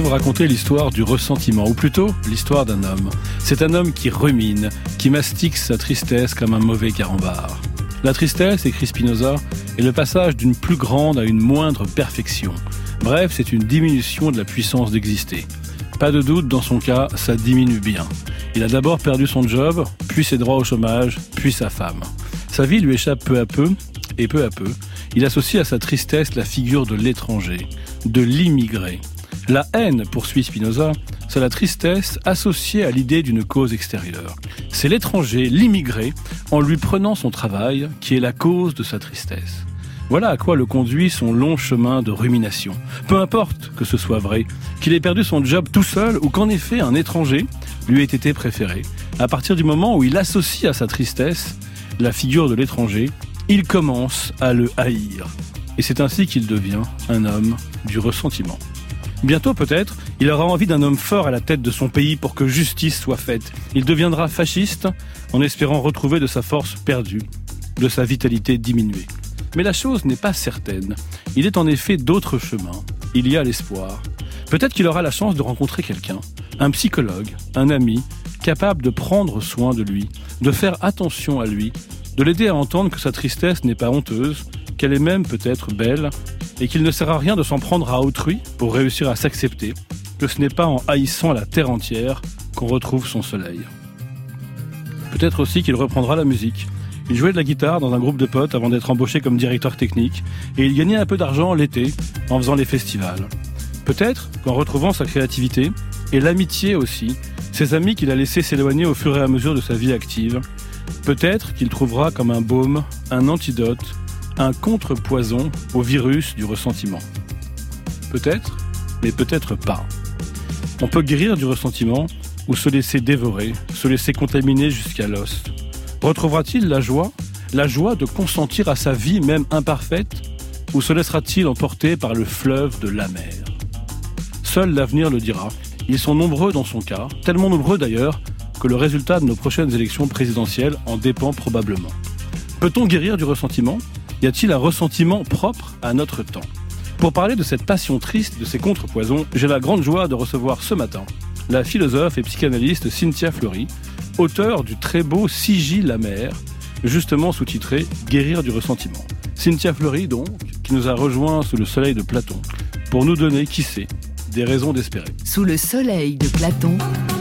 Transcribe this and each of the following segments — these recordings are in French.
vous raconter l'histoire du ressentiment, ou plutôt l'histoire d'un homme. C'est un homme qui rumine, qui mastique sa tristesse comme un mauvais carambar. La tristesse, écrit Spinoza, est le passage d'une plus grande à une moindre perfection. Bref, c'est une diminution de la puissance d'exister. Pas de doute, dans son cas, ça diminue bien. Il a d'abord perdu son job, puis ses droits au chômage, puis sa femme. Sa vie lui échappe peu à peu, et peu à peu, il associe à sa tristesse la figure de l'étranger, de l'immigré. La haine, poursuit Spinoza, c'est la tristesse associée à l'idée d'une cause extérieure. C'est l'étranger, l'immigré, en lui prenant son travail, qui est la cause de sa tristesse. Voilà à quoi le conduit son long chemin de rumination. Peu importe que ce soit vrai, qu'il ait perdu son job tout seul ou qu'en effet un étranger lui ait été préféré, à partir du moment où il associe à sa tristesse la figure de l'étranger, il commence à le haïr. Et c'est ainsi qu'il devient un homme du ressentiment. Bientôt peut-être, il aura envie d'un homme fort à la tête de son pays pour que justice soit faite. Il deviendra fasciste en espérant retrouver de sa force perdue, de sa vitalité diminuée. Mais la chose n'est pas certaine. Il est en effet d'autres chemins. Il y a l'espoir. Peut-être qu'il aura la chance de rencontrer quelqu'un, un psychologue, un ami, capable de prendre soin de lui, de faire attention à lui, de l'aider à entendre que sa tristesse n'est pas honteuse, qu'elle est même peut-être belle, et qu'il ne sert à rien de s'en prendre à autrui pour réussir à s'accepter, que ce n'est pas en haïssant la terre entière qu'on retrouve son soleil. Peut-être aussi qu'il reprendra la musique. Il jouait de la guitare dans un groupe de potes avant d'être embauché comme directeur technique, et il gagnait un peu d'argent l'été en faisant les festivals. Peut-être qu'en retrouvant sa créativité, et l'amitié aussi, ses amis qu'il a laissés s'éloigner au fur et à mesure de sa vie active, peut-être qu'il trouvera comme un baume, un antidote, un contrepoison au virus du ressentiment. Peut-être, mais peut-être pas. On peut guérir du ressentiment ou se laisser dévorer, se laisser contaminer jusqu'à l'os. Retrouvera-t-il la joie de consentir à sa vie même imparfaite, ou se laissera-t-il emporter par le fleuve de l'amer ? Seul l'avenir le dira. Ils sont nombreux dans son cas, tellement nombreux d'ailleurs que le résultat de nos prochaines élections présidentielles en dépend probablement. Peut-on guérir du ressentiment ? Y a-t-il un ressentiment propre à notre temps ? Pour parler de cette passion triste, de ces contrepoisons, j'ai la grande joie de recevoir ce matin la philosophe et psychanalyste Cynthia Fleury, auteure du très beau Sigil amer, justement sous-titré « Guérir du ressentiment ». Cynthia Fleury, donc, qui nous a rejoints sous le soleil de Platon, pour nous donner, qui sait, des raisons d'espérer. Sous le soleil de Platon,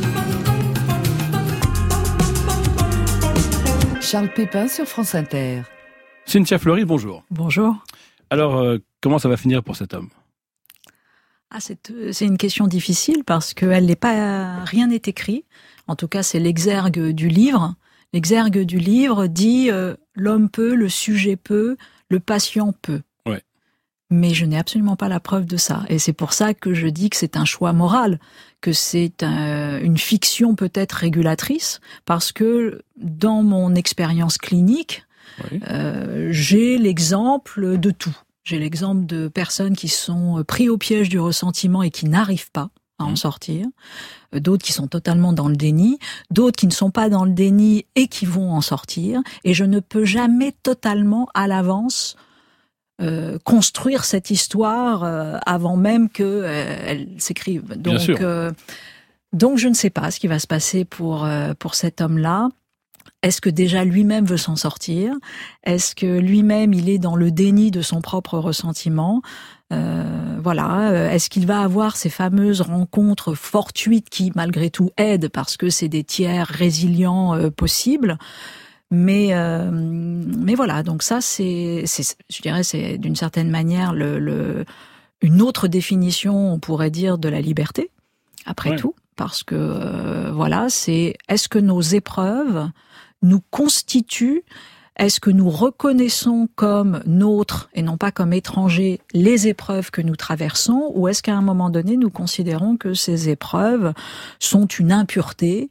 Charles Pépin sur France Inter. Cynthia Fleury, bonjour. Bonjour. Alors, comment ça va finir pour cet homme ? C'est une question difficile parce que rien n'est écrit. En tout cas, c'est l'exergue du livre. L'exergue du livre dit l'homme peut, le sujet peut, le patient peut. Ouais. Mais je n'ai absolument pas la preuve de ça. Et c'est pour ça que je dis que c'est un choix moral, que c'est une fiction peut-être régulatrice, parce que dans mon expérience clinique, oui. J'ai l'exemple de tout. J'ai l'exemple de personnes qui sont pris au piège du ressentiment et qui n'arrivent pas à en sortir. D'autres qui sont totalement dans le déni. D'autres qui ne sont pas dans le déni et qui vont en sortir. Et je ne peux jamais totalement à l'avance construire cette histoire avant même qu'elle s'écrive. Bien sûr. Donc je ne sais pas ce qui va se passer pour cet homme-là. Est-ce que déjà lui-même veut s'en sortir ? Est-ce que lui-même il est dans le déni de son propre ressentiment ? Est-ce qu'il va avoir ces fameuses rencontres fortuites qui malgré tout aident parce que c'est des tiers résilients possibles ? Mais voilà, donc ça je dirais c'est d'une certaine manière une autre définition, on pourrait dire, de la liberté. Après tout, parce que est-ce que nos épreuves nous constituent, est-ce que nous reconnaissons comme nôtres et non pas comme étrangers les épreuves que nous traversons, ou est-ce qu'à un moment donné nous considérons que ces épreuves sont une impureté,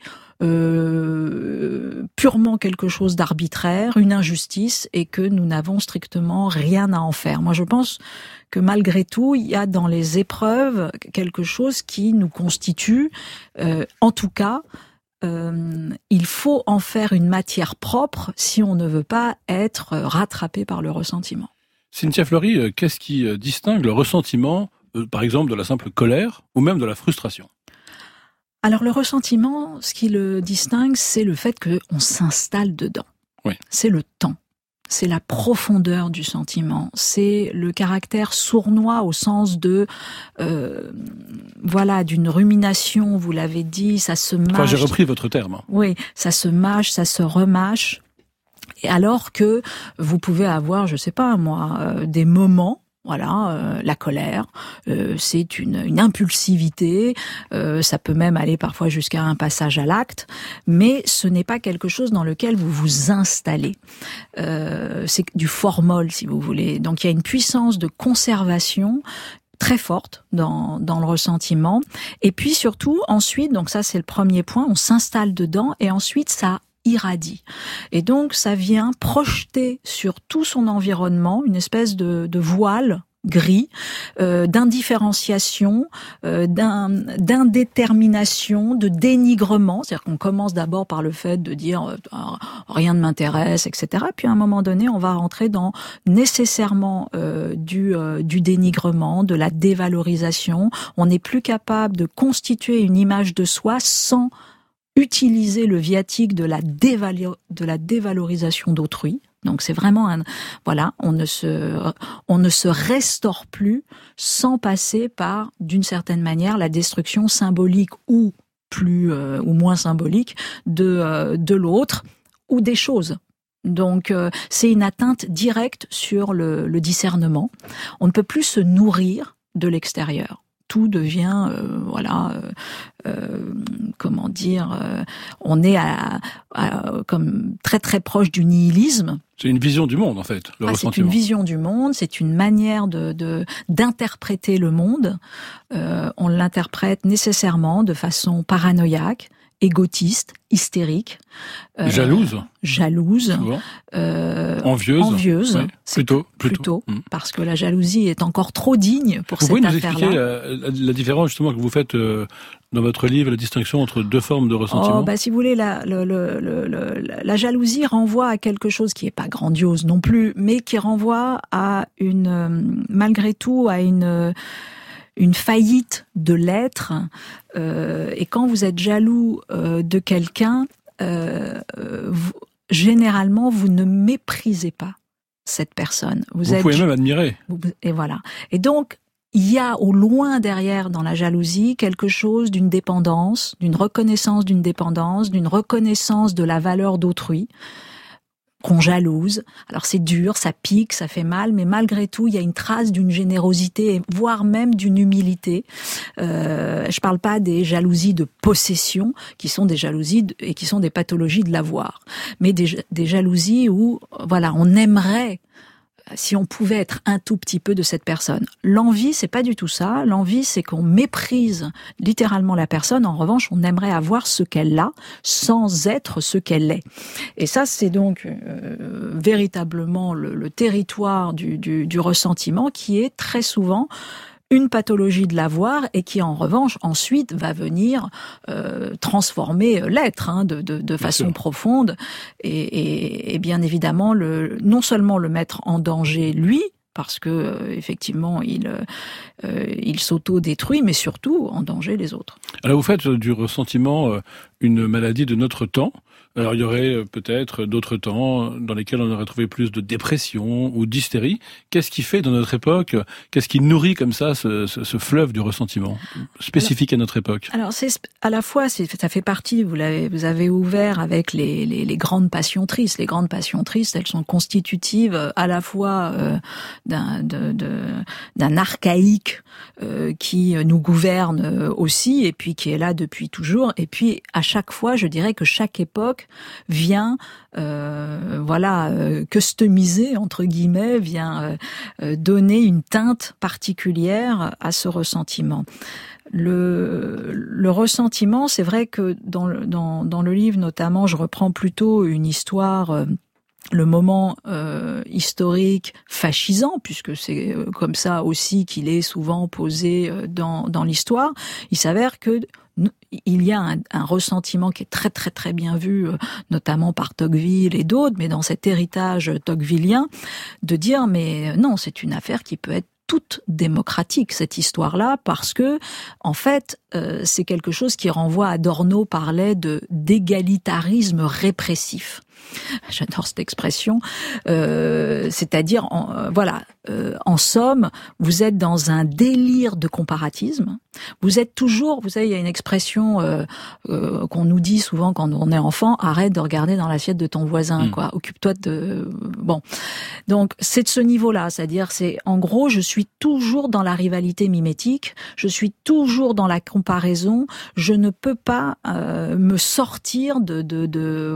purement quelque chose d'arbitraire, une injustice, et que nous n'avons strictement rien à en faire. Moi je pense que malgré tout, il y a dans les épreuves quelque chose qui nous constitue, en tout cas, il faut en faire une matière propre si on ne veut pas être rattrapé par le ressentiment. Cynthia Fleury, qu'est-ce qui distingue le ressentiment par exemple de la simple colère ou même de la frustration? Alors le ressentiment, ce qui le distingue, c'est le fait qu'on s'installe dedans. Oui. C'est le temps. C'est la profondeur du sentiment, c'est le caractère sournois au sens de, d'une rumination, vous l'avez dit, ça se mâche. Enfin, j'ai repris votre terme. Oui, ça se mâche, ça se remâche, et alors que vous pouvez avoir, je sais pas moi, des moments. La colère, c'est une impulsivité, ça peut même aller parfois jusqu'à un passage à l'acte, mais ce n'est pas quelque chose dans lequel vous vous installez. C'est du formol, si vous voulez. Donc il y a une puissance de conservation très forte dans le ressentiment. Et puis surtout, ensuite, donc ça c'est le premier point, on s'installe dedans et ensuite ça irradie. Et donc, ça vient projeter sur tout son environnement une espèce de voile gris, d'indifférenciation, d'indétermination, de dénigrement. C'est-à-dire qu'on commence d'abord par le fait de dire rien ne m'intéresse, etc. Puis à un moment donné, on va rentrer dans nécessairement du dénigrement, de la dévalorisation. On n'est plus capable de constituer une image de soi sans utiliser le viatique de la dévalorisation d'autrui. Donc c'est vraiment on ne se restaure plus sans passer par, d'une certaine manière, la destruction symbolique ou moins symbolique de l'autre ou des choses. Donc c'est une atteinte directe sur le discernement. On ne peut plus se nourrir de l'extérieur. Tout devient, on est comme très très proche du nihilisme. C'est une vision du monde en fait, le ressentiment. C'est une vision du monde, c'est une manière d'interpréter le monde. On l'interprète nécessairement de façon paranoïaque, égotiste, hystérique, jalouse, envieuse, ouais. plutôt, parce que la jalousie est encore trop digne pour cette affaire-là. Vous pouvez nous expliquer la différence justement que vous faites dans votre livre, la distinction entre deux formes de ressentiment? Si vous voulez, la jalousie renvoie à quelque chose qui est pas grandiose non plus, mais qui renvoie à malgré tout à une faillite de l'être, et quand vous êtes jaloux de quelqu'un, généralement vous ne méprisez pas cette personne. Vous pouvez même admirer. Et voilà. Et donc il y a au loin derrière dans la jalousie quelque chose d'une dépendance, d'une reconnaissance d'une dépendance, d'une reconnaissance de la valeur d'autrui, qu'on jalouse. Alors c'est dur, ça pique, ça fait mal, mais malgré tout, il y a une trace d'une générosité, voire même d'une humilité. Je parle pas des jalousies de possession, qui sont des jalousies et qui sont des pathologies de l'avoir, mais des jalousies où, on aimerait, si on pouvait être un tout petit peu de cette personne. L'envie, c'est pas du tout ça. L'envie, c'est qu'on méprise littéralement la personne. En revanche, on aimerait avoir ce qu'elle a sans être ce qu'elle est. Et ça, c'est donc véritablement le territoire du ressentiment qui est très souvent une pathologie de l'avoir et qui, en revanche, ensuite va venir transformer l'être de façon profonde et bien évidemment non seulement le mettre en danger lui, parce que effectivement il s'auto-détruit, mais surtout en danger les autres. Alors vous faites du ressentiment une maladie de notre temps. Alors il y aurait peut-être d'autres temps dans lesquels on aurait trouvé plus de dépression ou d'hystérie. Qu'est-ce qui fait dans notre époque, qu'est-ce qui nourrit comme ça ce fleuve du ressentiment spécifique à notre époque? Alors c'est à la fois, ça fait partie, vous avez ouvert avec les grandes passions tristes. Les grandes passions tristes, elles sont constitutives à la fois d'un archaïque qui nous gouverne aussi et puis qui est là depuis toujours. Et puis à chaque fois, je dirais que chaque époque vient customiser entre guillemets, vient donner une teinte particulière à ce ressentiment. Le ressentiment, c'est vrai que dans le livre notamment, je reprends plutôt une histoire, le moment historique fascisant, puisque c'est comme ça aussi qu'il est souvent posé dans l'histoire. Il s'avère que il y a un ressentiment qui est très très très bien vu, notamment par Tocqueville et d'autres, mais dans cet héritage tocquevillien, de dire mais non, c'est une affaire qui peut être toute démocratique, cette histoire-là, parce que, en fait, c'est quelque chose qui renvoie, Adorno parlait d'égalitarisme répressif. J'adore cette expression. C'est-à-dire, en somme, vous êtes dans un délire de comparatisme. Vous êtes toujours, vous savez, il y a une expression qu'on nous dit souvent quand on est enfant, arrête de regarder dans l'assiette de ton voisin, quoi. Occupe-toi de... Bon. Donc, c'est de ce niveau-là. C'est-à-dire, en gros, je suis toujours dans la rivalité mimétique. Je suis toujours dans la comparaison. Je ne peux pas me sortir de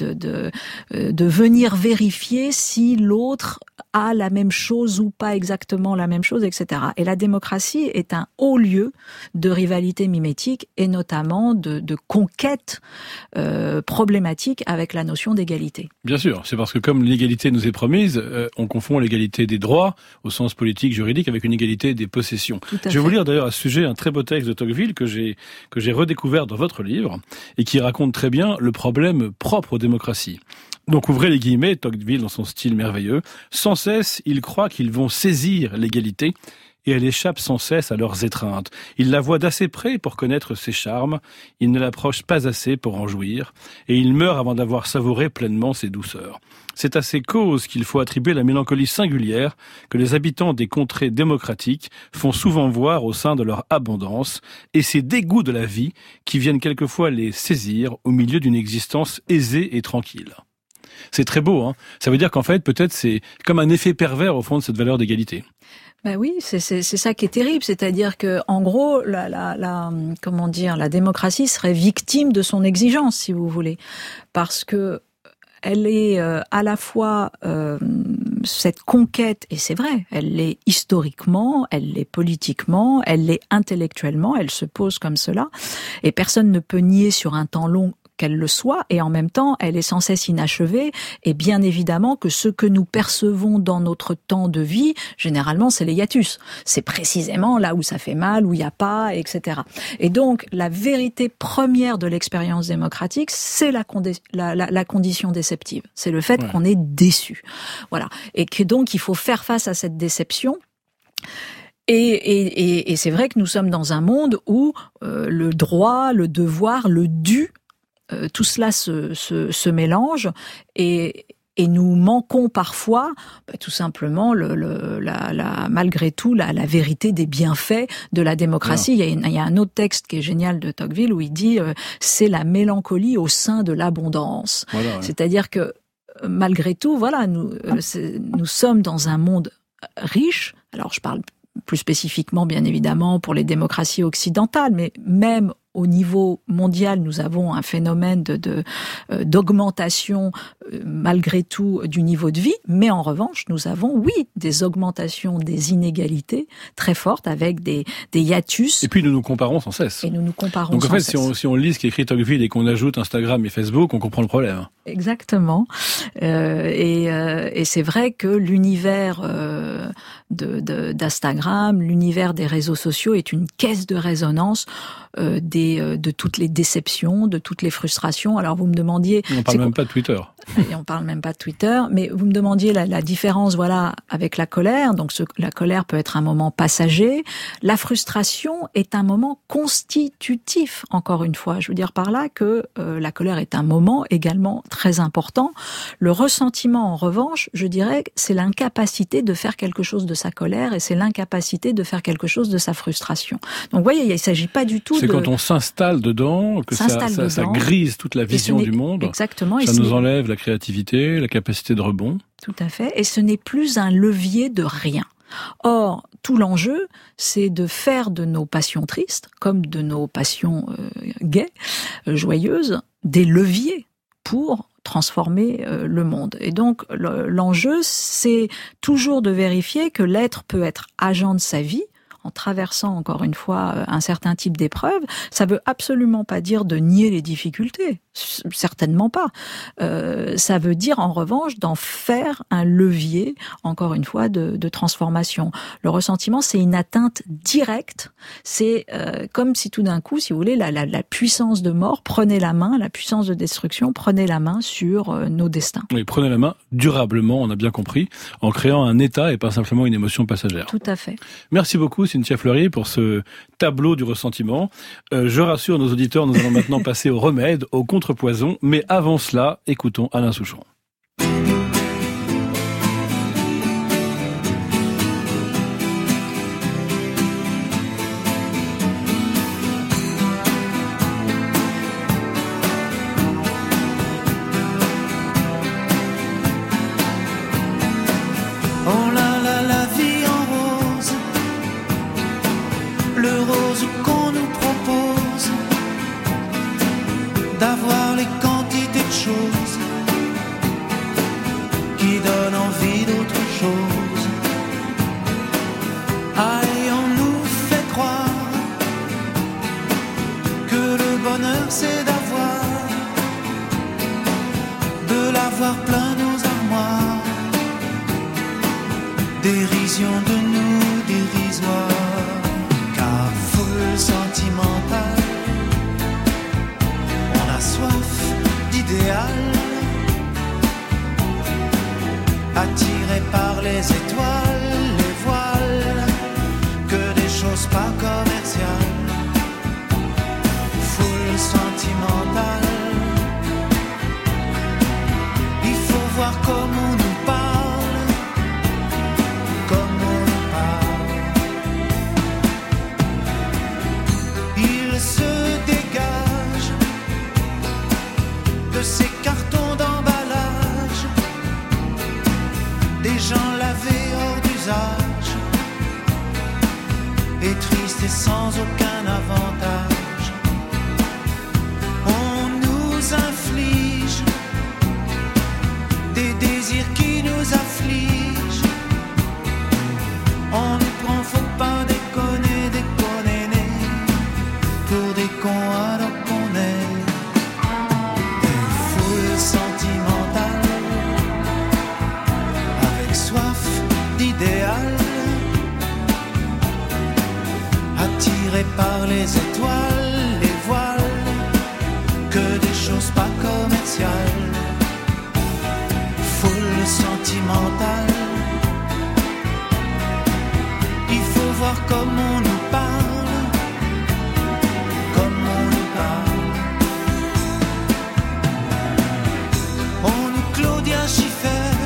venir vérifier si l'autre a la même chose ou pas exactement la même chose, etc. Et la démocratie est un haut lieu de rivalité mimétique et notamment de conquête problématique avec la notion d'égalité. Bien sûr, c'est parce que comme l'égalité nous est promise, on confond l'égalité des droits au sens politique, juridique, avec une égalité des possessions. Je vais vous lire d'ailleurs à ce sujet un très beau texte de Tocqueville que j'ai redécouvert dans votre livre et qui raconte très bien le problème propre aux démocraties. Donc ouvrez les guillemets, Tocqueville dans son style merveilleux. Sans cesse, ils croient qu'ils vont saisir l'égalité et elle échappe sans cesse à leurs étreintes. Ils la voient d'assez près pour connaître ses charmes, ils ne l'approchent pas assez pour en jouir, et ils meurent avant d'avoir savouré pleinement ses douceurs. C'est à ces causes qu'il faut attribuer la mélancolie singulière que les habitants des contrées démocratiques font souvent voir au sein de leur abondance, et ces dégoûts de la vie qui viennent quelquefois les saisir au milieu d'une existence aisée et tranquille. C'est très beau, hein. Ça veut dire qu'en fait, peut-être c'est comme un effet pervers au fond de cette valeur d'égalité. Ben oui, c'est ça qui est terrible, c'est-à-dire que en gros la démocratie serait victime de son exigence, si vous voulez, parce que elle est à la fois cette conquête, et c'est vrai, elle l'est historiquement, elle l'est politiquement, elle l'est intellectuellement, elle se pose comme cela, et personne ne peut nier sur un temps long qu'elle le soit, et en même temps, elle est sans cesse inachevée, et bien évidemment que ce que nous percevons dans notre temps de vie, généralement, c'est les hiatus. C'est précisément là où ça fait mal, où il n'y a pas, etc. Et donc, la vérité première de l'expérience démocratique, c'est la condition déceptive. C'est le fait qu'on est déçu. Voilà. Et que donc, il faut faire face à cette déception. Et c'est vrai que nous sommes dans un monde où le droit, le devoir, le dû, tout cela se mélange et nous manquons parfois, tout simplement, malgré tout, la vérité des bienfaits de la démocratie. Il y a un autre texte qui est génial de Tocqueville où il dit c'est la mélancolie au sein de l'abondance. Voilà, ouais. C'est-à-dire que malgré tout, voilà, nous sommes dans un monde riche. Alors je parle plus spécifiquement, bien évidemment, pour les démocraties occidentales, mais même au niveau mondial, nous avons un phénomène d'augmentation malgré tout du niveau de vie, mais en revanche, nous avons, oui, des augmentations des inégalités très fortes avec des hiatus. Et puis nous nous comparons sans cesse. Et nous nous comparons sans cesse. Donc en fait, si on lit ce qu'écrit Tocqueville et qu'on ajoute Instagram et Facebook, on comprend le problème. Exactement. Et c'est vrai que l'univers d'Instagram, l'univers des réseaux sociaux est une caisse de résonance de toutes les déceptions, de toutes les frustrations. Alors vous me demandiez... On parle même pas de Twitter. Et on parle même pas de Twitter, mais vous me demandiez la différence, voilà, avec la colère. Donc la colère peut être un moment passager. La frustration est un moment constitutif, encore une fois. Je veux dire par là que la colère est un moment également très important. Le ressentiment, en revanche, je dirais que c'est l'incapacité de faire quelque chose de sa colère et c'est l'incapacité de faire quelque chose de sa frustration. Donc vous voyez, il s'agit pas du tout c'est quand on s'installe dedans, que ça grise toute la vision du monde. Exactement. Ça nous enlève la créativité, la capacité de rebond. Tout à fait. Et ce n'est plus un levier de rien. Or, tout l'enjeu, c'est de faire de nos passions tristes, comme de nos passions gaies, joyeuses, des leviers pour transformer le monde. Et donc, l'enjeu, c'est toujours de vérifier que l'être peut être agent de sa vie, en traversant encore une fois un certain type d'épreuve. Ça veut absolument pas dire de nier les difficultés, certainement pas. Ça veut dire en revanche d'en faire un levier, encore une fois, de transformation. Le ressentiment, c'est une atteinte directe. C'est comme si tout d'un coup, si vous voulez, la puissance de mort prenait la main, la puissance de destruction prenait la main sur nos destins. Oui, prenez la main durablement, on a bien compris, en créant un état et pas simplement une émotion passagère. Tout à fait. Merci beaucoup Cynthia Fleury pour ce tableau du ressentiment. Je rassure nos auditeurs, nous allons maintenant passer au remède, au contrepoison, mais avant cela, écoutons Alain Souchon. D'avoir les quantités de choses qui donnent envie d'autre chose. Allez, on nous fait croire que le bonheur c'est de l'avoir plein nos armoires. Dérision de nous dérisoire, car foule sentimentale. Soif d'idéal, attiré par les étoiles, les voiles, que des choses pas commerciales. Foule sentimentale, il faut voir comment on nous parle, comment on nous parle. Il se dégage de ces cartons d'emballage, des gens lavés hors d'usage, et tristes et sans aucun avantage. On nous inflige des désirs qui nous affligent. On nous prend, faut pas déconner, déconner, pour des cons alors qu'on est. Sentimentale, avec soif d'idéal, attiré par les étoiles, les voiles, que des choses pas commerciales. Foule sentimentale, il faut voir comment on nous parle, comment on nous parle. Claudia Schiffer,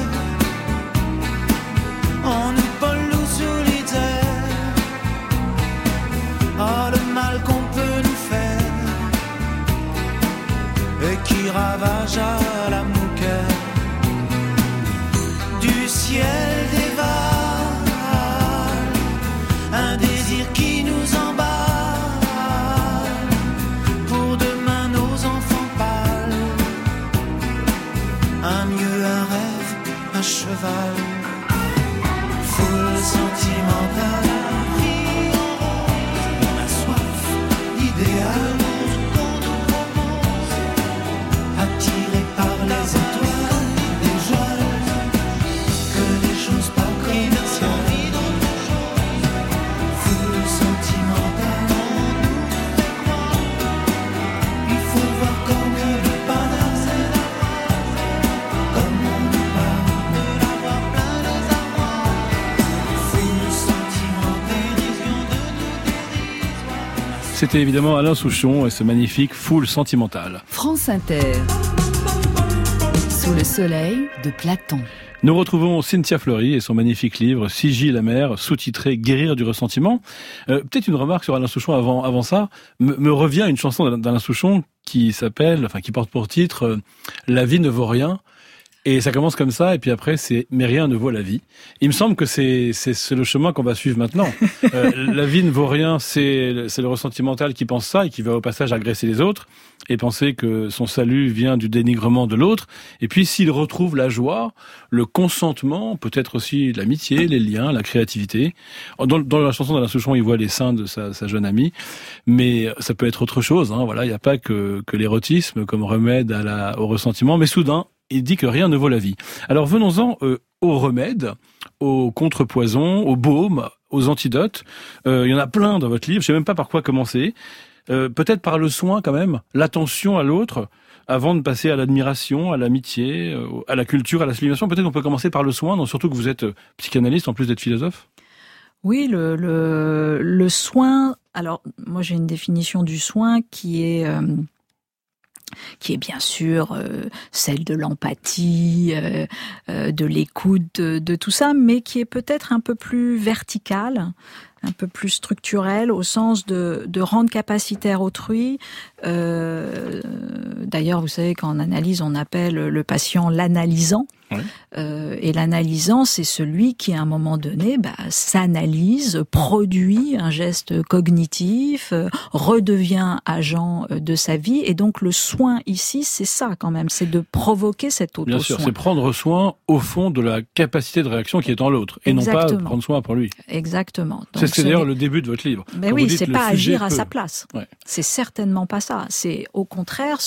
on nous Paul Solitaire. Ah, le mal qu'on peut nous faire et qui ravage à la mouquette du ciel dévale, un désir qui nous emballe. Pour demain nos enfants pâles, un mieux, un rêve, un cheval. Foule sentimentale, on a soif d'idéal, attiré par les étoiles, des joies, que des choses pas commerciales. Foule sentimentale, il faut voir comme le pain. C'était évidemment Alain Souchon et ce magnifique Foule sentimentale. France Inter. Sous le soleil de Platon. Nous retrouvons Cynthia Fleury et son magnifique livre Sigil amer, sous-titré Guérir du ressentiment. Peut-être une remarque sur Alain Souchon avant ça. Me revient une chanson d'Alain Souchon qui porte pour titre La vie ne vaut rien. Et ça commence comme ça, et puis après, mais rien ne vaut la vie. Il me semble que c'est le chemin qu'on va suivre maintenant. La vie ne vaut rien, c'est le ressentimental qui pense ça, et qui va au passage agresser les autres, et penser que son salut vient du dénigrement de l'autre. Et puis, s'il retrouve la joie, le consentement, peut-être aussi l'amitié, les liens, la créativité. Dans la chanson d'Alain Souchon, il voit les seins de sa jeune amie, mais ça peut être autre chose, hein. Voilà, il n'y a pas que l'érotisme comme remède au ressentiment, mais soudain, il dit que rien ne vaut la vie. Alors venons-en aux remèdes, aux contrepoisons, aux baumes, aux antidotes. Il y en a plein dans votre livre, je sais même pas par quoi commencer. Peut-être par le soin quand même, l'attention à l'autre, avant de passer à l'admiration, à l'amitié, à la culture, à la civilisation. Peut-être qu'on peut commencer par le soin, non, surtout que vous êtes psychanalyste en plus d'être philosophe. Oui, le soin. Alors moi j'ai une définition du soin qui est bien sûr celle de l'empathie, de l'écoute, de tout ça, mais qui est peut-être un peu plus verticale, un peu plus structurelle, au sens de rendre capacitaire autrui. D'ailleurs, vous savez qu'en analyse, on appelle le patient l'analysant. Oui. Et l'analysant, c'est celui qui, à un moment donné, s'analyse, produit un geste cognitif, redevient agent de sa vie. Et donc, le soin ici, c'est ça quand même, c'est de provoquer cet auto-soin. Bien sûr, c'est prendre soin, au fond, de la capacité de réaction qui est en l'autre, et Exactement. Non pas prendre soin pour lui. Exactement. Donc, c'est d'ailleurs le début de votre livre. Mais oui, c'est pas agir à sa place. Ouais. C'est certainement pas ça. C'est au contraire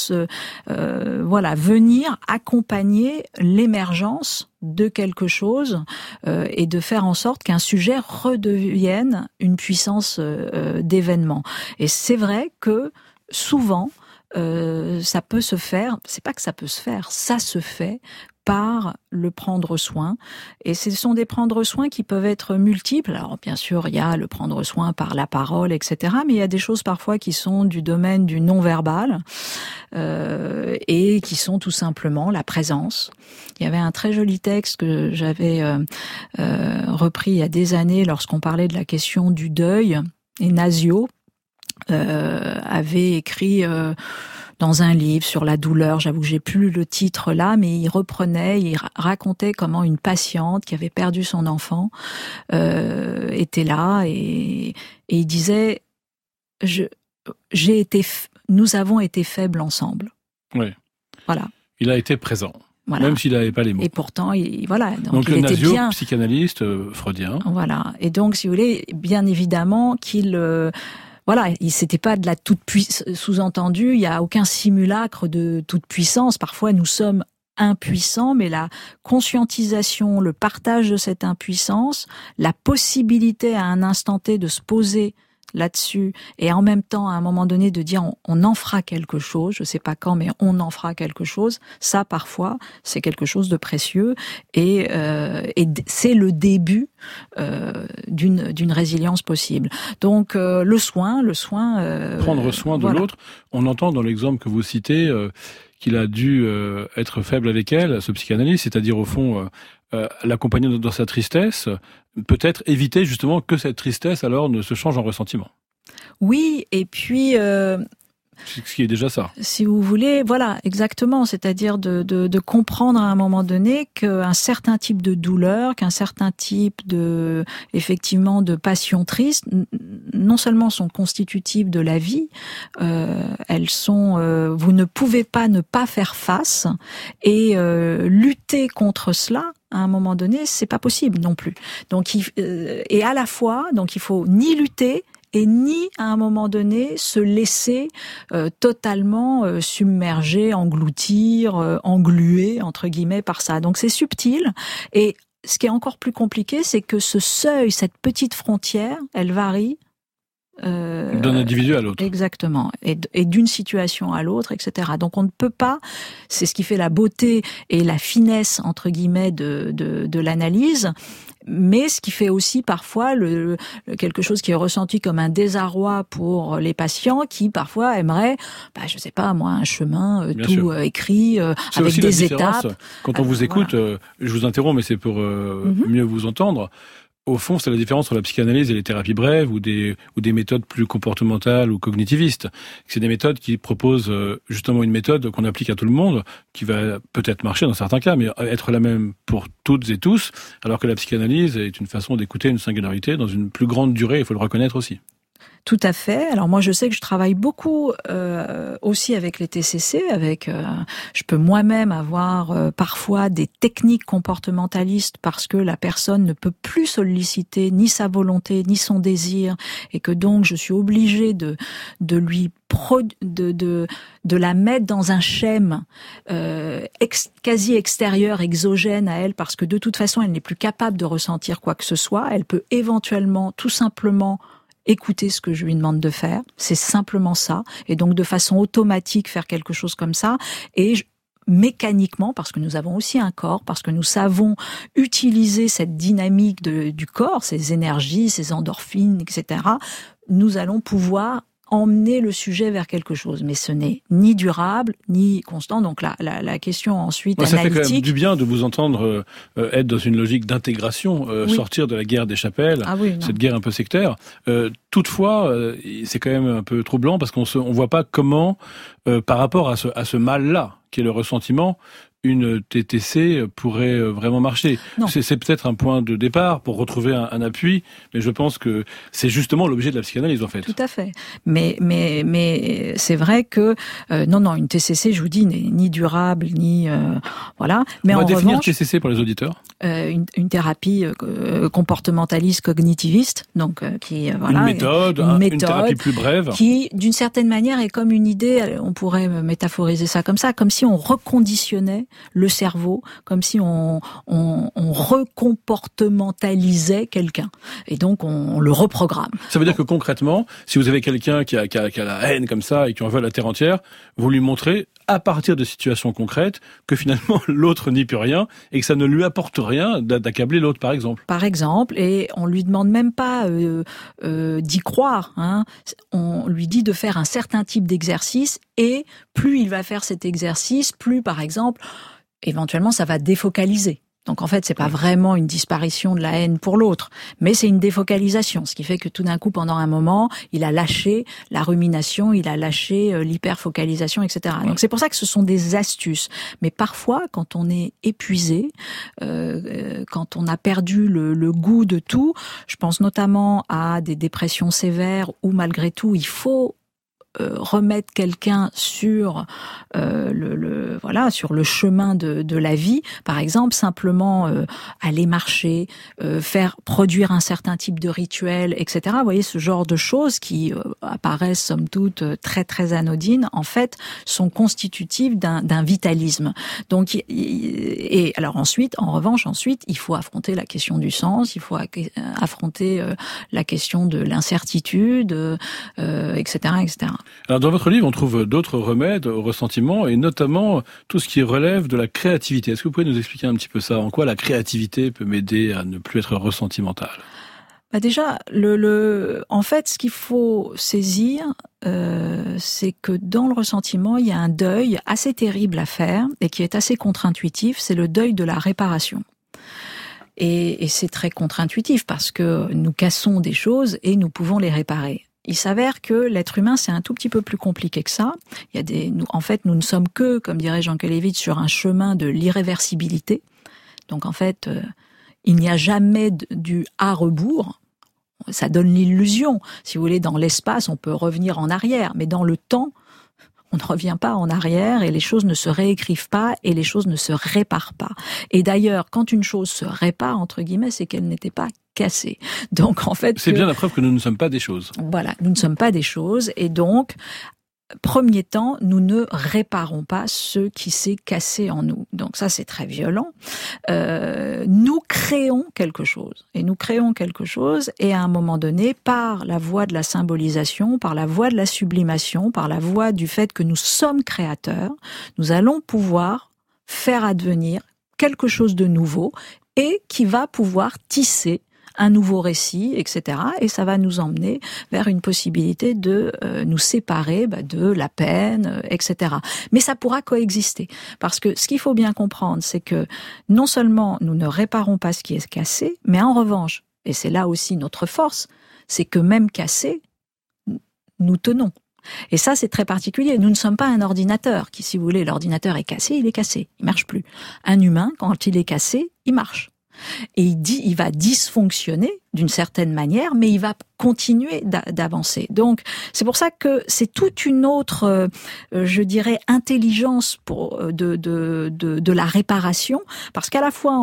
venir accompagner l'émergence de quelque chose et de faire en sorte qu'un sujet redevienne une puissance d'événement. Et c'est vrai que souvent, ça peut se faire, c'est pas que ça peut se faire, ça se fait par le prendre soin. Et ce sont des prendre soin qui peuvent être multiples. Alors bien sûr, il y a le prendre soin par la parole, etc. Mais il y a des choses parfois qui sont du domaine du non-verbal et qui sont tout simplement la présence. Il y avait un très joli texte que j'avais repris il y a des années lorsqu'on parlait de la question du deuil. Et Nasio avait écrit dans un livre sur la douleur, j'avoue que j'ai plus le titre là, mais il racontait comment une patiente qui avait perdu son enfant était là et il disait nous avons été faibles ensemble. Oui. Voilà. Il a été présent. Voilà. Même s'il n'avait pas les mots. Et pourtant, donc il le était Nasio, bien psychanalyste freudien. Voilà. Et donc, si vous voulez, bien évidemment qu'il c'était pas de la toute puissance, sous-entendu, il y a aucun simulacre de toute puissance. Parfois, nous sommes impuissants, mais la conscientisation, le partage de cette impuissance, la possibilité à un instant T de se poser là-dessus et en même temps, à un moment donné, de dire on en fera quelque chose, je sais pas quand, mais on en fera quelque chose, ça, parfois, c'est quelque chose de précieux et c'est le début d'une résilience possible. Donc, le soin... Prendre soin de l'autre, on entend dans l'exemple que vous citez qu'il a dû être faible avec elle, ce psychanalyste, c'est-à-dire au fond l'accompagner dans sa tristesse, peut-être éviter justement que cette tristesse alors ne se change en ressentiment. Oui, et puis... ce qui est déjà ça. Si vous voulez, voilà, exactement. C'est-à-dire de comprendre à un moment donné qu'un certain type de douleur, qu'un certain type effectivement, de passion triste, non seulement sont constitutives de la vie, elles sont, vous ne pouvez pas ne pas faire face et lutter contre cela. À un moment donné, c'est pas possible non plus. Donc, et à la fois, donc il faut ni lutter et ni à un moment donné se laisser totalement submerger, engloutir, engluer entre guillemets par ça. Donc c'est subtil et ce qui est encore plus compliqué, c'est que ce seuil, cette petite frontière, elle varie d'un individu à l'autre. Exactement. Et d'une situation à l'autre, etc. Donc on ne peut pas, c'est ce qui fait la beauté et la finesse, entre guillemets, de l'analyse, mais ce qui fait aussi parfois quelque chose qui est ressenti comme un désarroi pour les patients qui parfois aimeraient, je sais pas moi, un chemin tout écrit avec des étapes. Quand on vous écoute, je vous interromps, mais c'est pour mieux vous entendre. au fond, c'est la différence entre la psychanalyse et les thérapies brèves ou des méthodes plus comportementales ou cognitivistes. C'est des méthodes qui proposent justement une méthode qu'on applique à tout le monde, qui va peut-être marcher dans certains cas, mais être la même pour toutes et tous, alors que la psychanalyse est une façon d'écouter une singularité dans une plus grande durée, il faut le reconnaître aussi. Tout à fait. Alors moi, je sais que je travaille beaucoup aussi avec les TCC. Je peux moi-même avoir parfois des techniques comportementalistes parce que la personne ne peut plus solliciter ni sa volonté ni son désir, et que donc je suis obligée de la mettre dans un schème quasi extérieur, exogène à elle, parce que de toute façon, elle n'est plus capable de ressentir quoi que ce soit. Elle peut éventuellement, tout simplement, écouter ce que je lui demande de faire, c'est simplement ça, et donc de façon automatique faire quelque chose comme ça, et mécaniquement, parce que nous avons aussi un corps, parce que nous savons utiliser cette dynamique du corps, ces énergies, ces endorphines, etc., nous allons pouvoir emmener le sujet vers quelque chose, mais ce n'est ni durable ni constant. Donc la question ensuite analytique. Ça fait quand même du bien de vous entendre être dans une logique d'intégration, oui. Sortir de la guerre des chapelles, cette guerre un peu sectaire. Toutefois, c'est quand même un peu troublant parce qu'on voit pas comment, par rapport à ce mal-là, qui est le ressentiment, une TTC pourrait vraiment marcher. C'est peut-être un point de départ pour retrouver un appui, mais je pense que c'est justement l'objet de la psychanalyse en fait. Tout à fait. Mais c'est vrai que non, une TCC, je vous dis, n'est ni durable ni voilà. Mais on va définir revanche, TCC pour les auditeurs. Une thérapie comportementaliste cognitiviste, donc qui voilà, une méthode, une thérapie plus brève, qui d'une certaine manière est comme une idée. On pourrait métaphoriser ça comme ça, comme si on reconditionnait le cerveau, comme si on recomportementalisait quelqu'un, et donc on le reprogramme. Ça veut dire que concrètement, si vous avez quelqu'un qui a la haine comme ça et qui en veut la terre entière, vous lui montrez à partir de situations concrètes que finalement l'autre n'y peut rien et que ça ne lui apporte rien d'accabler l'autre, par exemple. Par exemple, et on lui demande même pas d'y croire, hein. On lui dit de faire un certain type d'exercice, et plus il va faire cet exercice, plus, par exemple, éventuellement, ça va défocaliser. Donc en fait, c'est pas vraiment une disparition de la haine pour l'autre, mais c'est une défocalisation, ce qui fait que tout d'un coup, pendant un moment, il a lâché la rumination, il a lâché l'hyperfocalisation, etc. Ouais. Donc c'est pour ça que ce sont des astuces. Mais parfois, quand on est épuisé, quand on a perdu le goût de tout, je pense notamment à des dépressions sévères où malgré tout, il faut remettre quelqu'un sur sur le chemin de la vie, par exemple simplement aller marcher, faire produire un certain type de rituel, etc. Vous voyez, ce genre de choses qui apparaissent somme toute très très anodines, en fait sont constitutives d'un vitalisme. Donc et alors ensuite, en revanche, il faut affronter la question du sens, il faut affronter la question de l'incertitude, etc., etc. Alors dans votre livre, on trouve d'autres remèdes au ressentiment, et notamment tout ce qui relève de la créativité. Est-ce que vous pouvez nous expliquer un petit peu ça? En quoi la créativité peut m'aider à ne plus être ressentimental? Déjà, en fait, ce qu'il faut saisir, c'est que dans le ressentiment, il y a un deuil assez terrible à faire et qui est assez contre-intuitif, c'est le deuil de la réparation. Et c'est très contre-intuitif parce que nous cassons des choses et nous pouvons les réparer. Il s'avère que l'être humain, c'est un tout petit peu plus compliqué que ça. En fait, nous ne sommes que, comme dirait Jean Kelevitch, sur un chemin de l'irréversibilité. Donc, en fait, il n'y a jamais du à rebours. Ça donne l'illusion. Si vous voulez, dans l'espace, on peut revenir en arrière, mais dans le temps, on ne revient pas en arrière et les choses ne se réécrivent pas et les choses ne se réparent pas. Et d'ailleurs, quand une chose se répare, entre guillemets, c'est qu'elle n'était pas cassée. Donc, en fait... C'est bien la preuve que nous ne sommes pas des choses. Voilà, nous ne sommes pas des choses, et donc... Premier temps, nous ne réparons pas ce qui s'est cassé en nous. Donc ça, c'est très violent. Nous créons quelque chose. Et nous créons quelque chose, et à un moment donné, par la voie de la symbolisation, par la voie de la sublimation, par la voie du fait que nous sommes créateurs, nous allons pouvoir faire advenir quelque chose de nouveau et qui va pouvoir tisser un nouveau récit, etc. Et ça va nous emmener vers une possibilité de nous séparer de la peine, etc. Mais ça pourra coexister. Parce que ce qu'il faut bien comprendre, c'est que non seulement nous ne réparons pas ce qui est cassé, mais en revanche, et c'est là aussi notre force, c'est que même cassés, nous tenons. Et ça, c'est très particulier. Nous ne sommes pas un ordinateur qui, si vous voulez, l'ordinateur est cassé, il marche plus. Un humain, quand il est cassé, il marche. Et il va dysfonctionner d'une certaine manière, mais il va continuer d'avancer. Donc, c'est pour ça que c'est toute une autre, je dirais, intelligence de la réparation, parce qu'à la fois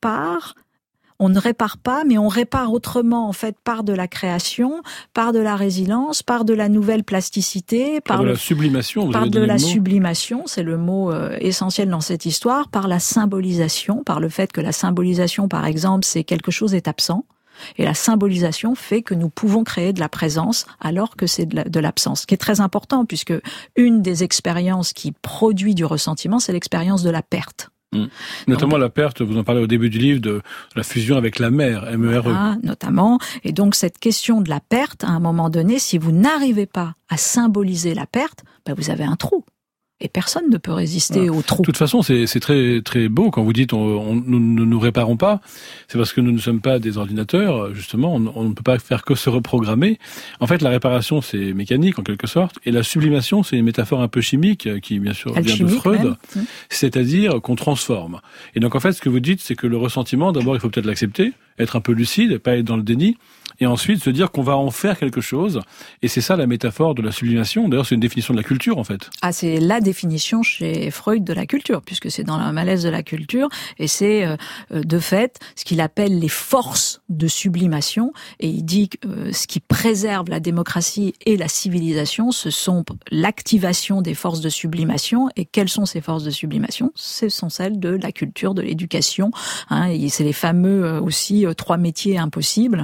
on ne répare pas, mais on répare autrement, en fait, par de la création, par de la résilience, par de la nouvelle plasticité, par de la sublimation. Vous avez donné le mot. Sublimation, c'est le mot essentiel dans cette histoire, par la symbolisation, par le fait que la symbolisation, par exemple, c'est quelque chose est absent. Et la symbolisation fait que nous pouvons créer de la présence alors que c'est de l'absence, ce qui est très important, puisque une des expériences qui produit du ressentiment, c'est l'expérience de la perte. Notamment la perte, vous en parlez au début du livre, de la fusion avec la mer, MERE. Voilà, notamment. Et donc cette question de la perte, à un moment donné, si vous n'arrivez pas à symboliser la perte, vous avez un trou. Et personne ne peut résister au trou. De toute façon, c'est très très beau quand vous dites nous ne nous réparons pas. C'est parce que nous ne sommes pas des ordinateurs, justement. On ne peut pas faire que se reprogrammer. En fait, la réparation, c'est mécanique en quelque sorte, et la sublimation, c'est une métaphore un peu chimique qui, bien sûr, vient de Freud. C'est-à-dire qu'on transforme. Et donc, en fait, ce que vous dites, c'est que le ressentiment, d'abord, il faut peut-être l'accepter, être un peu lucide, pas être dans le déni. Et ensuite se dire qu'on va en faire quelque chose. Et c'est ça la métaphore de la sublimation. D'ailleurs, c'est une définition de la culture, en fait. Ah, c'est la définition chez Freud de la culture, puisque c'est dans la malaise de la culture. Et c'est, de fait, ce qu'il appelle les forces de sublimation. Et il dit que ce qui préserve la démocratie et la civilisation, ce sont l'activation des forces de sublimation. Et quelles sont ces forces de sublimation? Ce sont celles de la culture, de l'éducation. Et c'est les fameux aussi 3 métiers impossibles.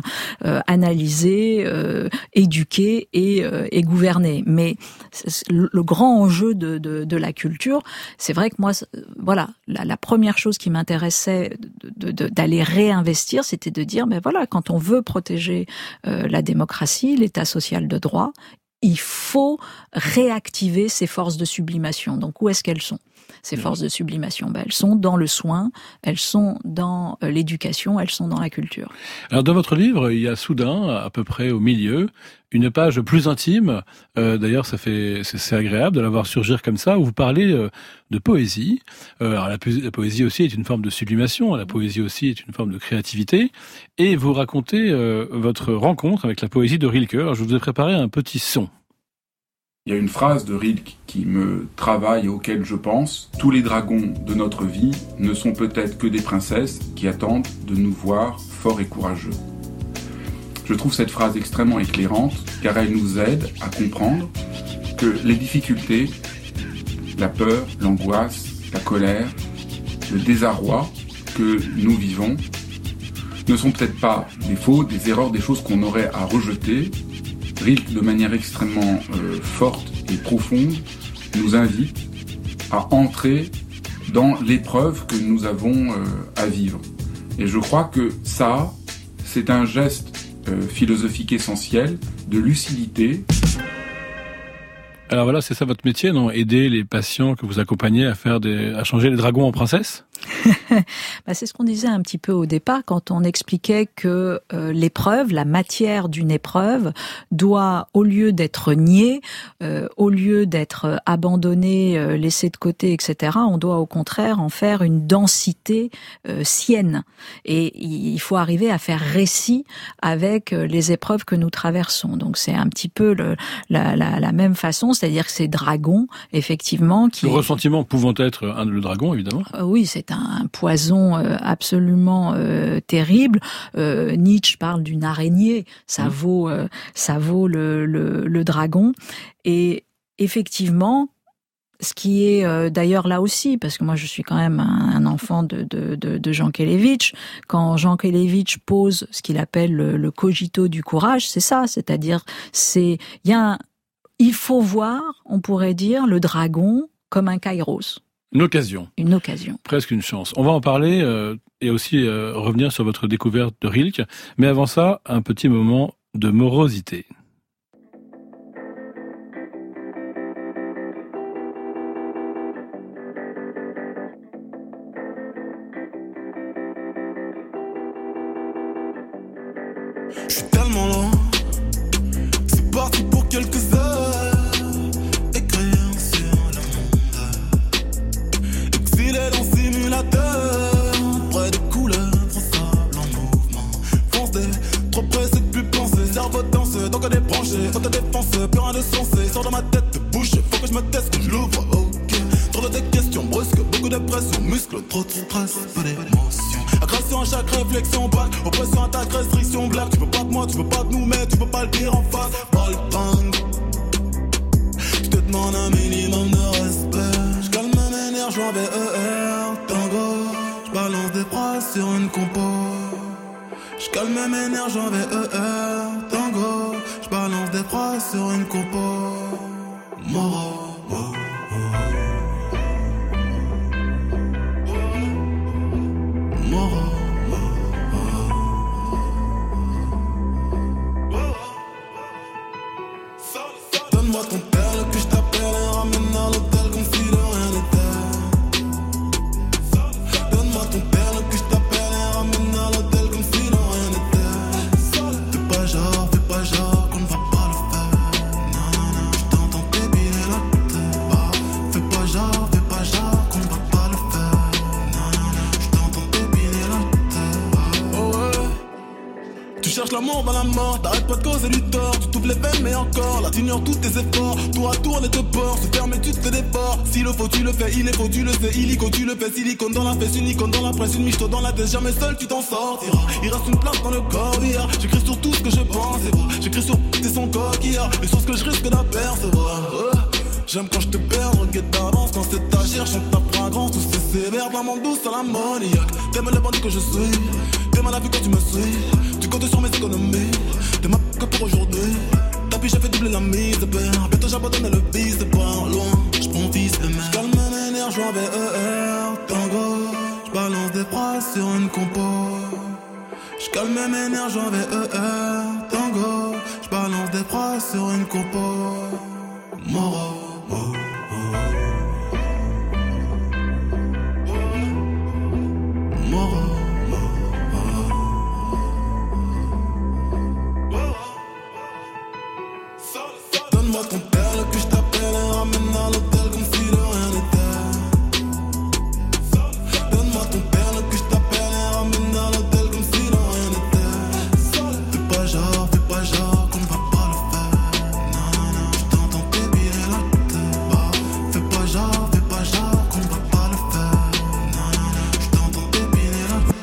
Analyser, éduquer et gouverner. Mais le grand enjeu de la culture, c'est vrai que moi, voilà, la première chose qui m'intéressait d'aller réinvestir, c'était de dire, quand on veut protéger la démocratie, l'état social de droit, il faut réactiver ces forces de sublimation. Donc, où est-ce qu'elles sont ? Ces forces de sublimation, elles sont dans le soin, elles sont dans l'éducation, elles sont dans la culture. Alors dans votre livre, il y a soudain, à peu près au milieu, une page plus intime. D'ailleurs, c'est agréable de la voir surgir comme ça, où vous parlez de poésie. Alors la poésie aussi est une forme de sublimation, la poésie aussi est une forme de créativité. Et vous racontez votre rencontre avec la poésie de Rilke. Alors je vous ai préparé un petit son. Il y a une phrase de Rilke qui me travaille et auquel je pense. Tous les dragons de notre vie ne sont peut-être que des princesses qui attendent de nous voir forts et courageux. Je trouve cette phrase extrêmement éclairante car elle nous aide à comprendre que les difficultés, la peur, l'angoisse, la colère, le désarroi que nous vivons ne sont peut-être pas des fautes, des erreurs, des choses qu'on aurait à rejeter. Rilke, de manière extrêmement forte et profonde, nous invite à entrer dans l'épreuve que nous avons à vivre. Et je crois que ça, c'est un geste philosophique essentiel de lucidité. Alors voilà, c'est ça votre métier, non ? Aider les patients que vous accompagnez à changer les dragons en princesses ? C'est ce qu'on disait un petit peu au départ quand on expliquait que l'épreuve, la matière d'une épreuve doit, au lieu d'être niée, au lieu d'être abandonnée, laissée de côté, etc., on doit au contraire en faire une densité sienne. Et il faut arriver à faire récit avec les épreuves que nous traversons. Donc c'est un petit peu la même façon, c'est-à-dire que ces dragons, effectivement... Le ressentiment pouvant être le dragon, évidemment. Oui, c'est un poison absolument terrible. Nietzsche parle d'une araignée, ça vaut le dragon. Et effectivement, ce qui est d'ailleurs là aussi, parce que moi je suis quand même un enfant de Jean Kelevitch, quand Jean Kelevitch pose ce qu'il appelle le cogito du courage, c'est ça, c'est-à-dire il faut voir, on pourrait dire, le dragon comme un kairos. Une occasion. Une occasion. Presque une chance. On va en parler et aussi revenir sur votre découverte de Rilke. Mais avant ça, un petit moment de morosité. qu'est-ce que je l'ouvre, ok. Trop de questions brusques, beaucoup de pression, muscles, trop de stress, pas d'émotion. Agression à chaque réflexion, back, oppression, attaque, restriction, blague. Tu veux pas de moi, tu veux pas de nous, mais tu peux pas le dire en face. Pas le temps. Je te demande un minimum de respect. Je calme mes nerfs, je vais tango. Je balance des phrases sur une compo. Je calme mes nerfs, je vais tango. Je balance des phrases sur une compo. Moro. Donne-moi ton perle que je t'appelle et ramène à l'hôtel comme si de rien n'était. Donne-moi ton perle que je t'appelle et ramène à l'hôtel comme si de rien n'était. Fais pas genre qu'on ne va pas le faire. Non, non, je t'entends débiner la tête. Fais pas genre qu'on ne va pas le faire. Non, non, je t'entends débiner la tête. Oh ouais. Tu cherches l'amour dans la mort, t'arrêtes pas de causer du tort. Tu t'ouvres les veines mais encore, là t'ignores tous tes efforts. Tour à tour les deux bords, se ferme et tu te déportes. S'il le faut tu le fais, il est faux tu le sais. Illico tu le fais, silicone dans la fesse, une icône dans la presse. Une michto dans la tête, jamais seul tu t'en sortiras. Il reste une place dans le corbillard. J'écris sur tout ce que je pense et vois. J'écris sur tes sons coquillards, les choses que je risque d'apercevoir. J'aime quand je te perds, regrette d'avance quand c'est agir. Chante ta fragrance, tous ces sévères, vraiment douce à l'ammoniaque. T'aimes les bandits que je suis, t'aimes la vie quand tu me suis. Tu comptes sur mes économies, t'es ma que pour aujourd'hui. Tapis j'ai fait doubler la mise de père. Bientôt j'abandonne le bis de par loin. J'prends fils de mère. J'calme mes nerfs, j'en vais tango. J'balance des phrases sur une compo. J'calme mes nerfs, j'en vais tango. J'balance des phrases sur une compo. Moro. Donne-moi ton perle que je t'appelle et ramène à l'hôtel comme si de rien n'était. Donne-moi ton perle que je t'appelle et ramène à l'hôtel comme si de rien n'était. Fais pas genre qu'on ne va pas le faire. Non, non, je t'entends débiner la tête. Fais pas genre qu'on ne va pas le faire. Non, non, je t'entends débiner la tête.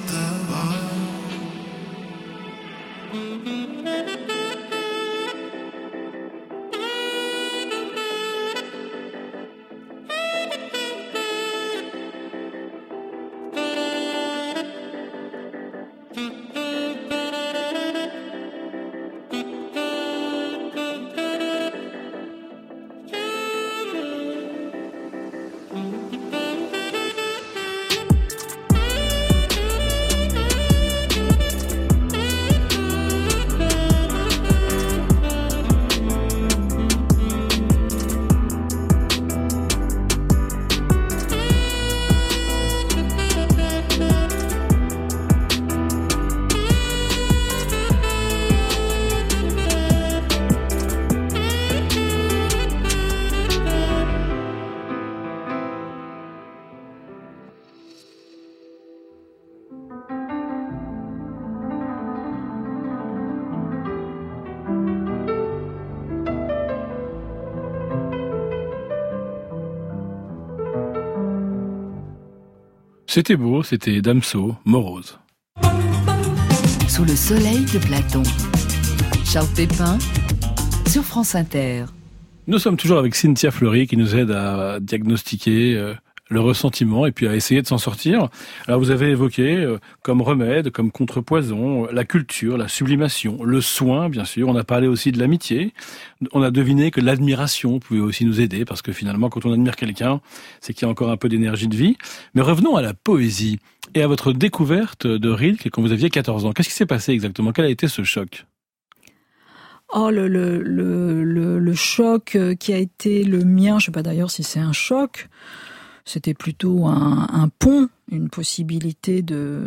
C'était beau, c'était Damso, Morose. Sous le soleil de Platon. Charles Pépin, sur France Inter. Nous sommes toujours avec Cynthia Fleury qui nous aide à diagnostiquer le ressentiment et puis à essayer de s'en sortir. Alors vous avez évoqué comme remède, comme contrepoison, la culture, la sublimation, le soin bien sûr. On a parlé aussi de l'amitié. On a deviné que l'admiration pouvait aussi nous aider parce que finalement quand on admire quelqu'un, c'est qu'il y a encore un peu d'énergie de vie. Mais revenons à la poésie et à votre découverte de Rilke quand vous aviez 14 ans. Qu'est-ce qui s'est passé exactement? Quel a été ce choc? Oh, le choc qui a été le mien, je sais pas d'ailleurs si c'est un choc, c'était plutôt un pont, une possibilité